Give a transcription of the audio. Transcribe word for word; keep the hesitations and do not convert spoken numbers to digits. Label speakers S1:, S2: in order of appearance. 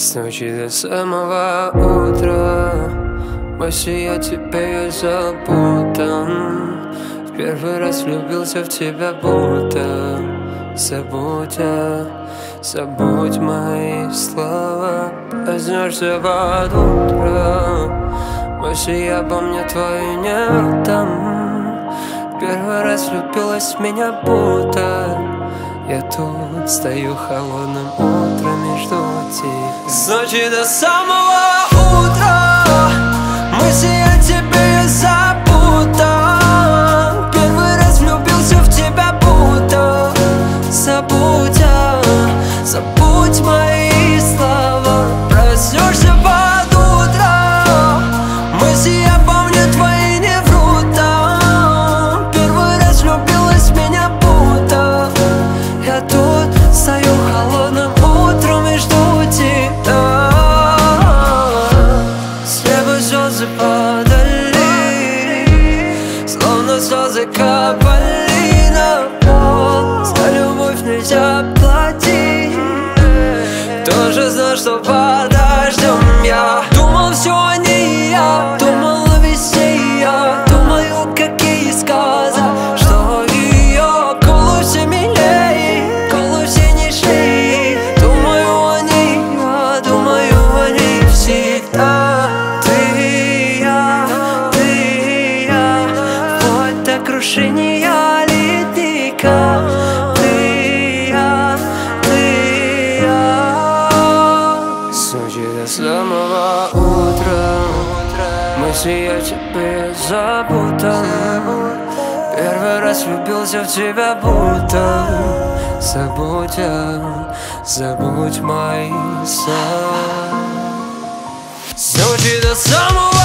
S1: С ночи до самого утра мысли о тебе я запутан. В первый раз влюбился в тебя будто. Забудь, а, забудь мои слова. Проснешься под утро, мысли обо мне твои не там. Первый раз влюбилась в меня будто. Я тут стою холодным утром и жду тебя. С ночи до самого утра мысли о тебе я запутан. Первый раз влюбился в тебя будто. Забудь, а, забудь мои слова. Проснешься под утро, мысли обо мне твои не врут там. Первый раз влюбилась в меня будто. Я тут стою холодным утром и жду тебя. С неба слезы падали, словно слезы капали на пол. За любовь нельзя платить. Кто же знал, что подождем? Я думал, все о ней, я думал о весне, я думаю, какие сказы, что ее колу все милее, колу все нежнее. Думаю о ней, я думаю о ней всегда. Ты и я, ты и я, вплоть до крушения ледника. Ты и я, ты и я. С ночи до самого утра мысли о тебе запутан. Первый раз влюбился в тебя будто. Забудь, а, забудь мои слова. С ночи до самого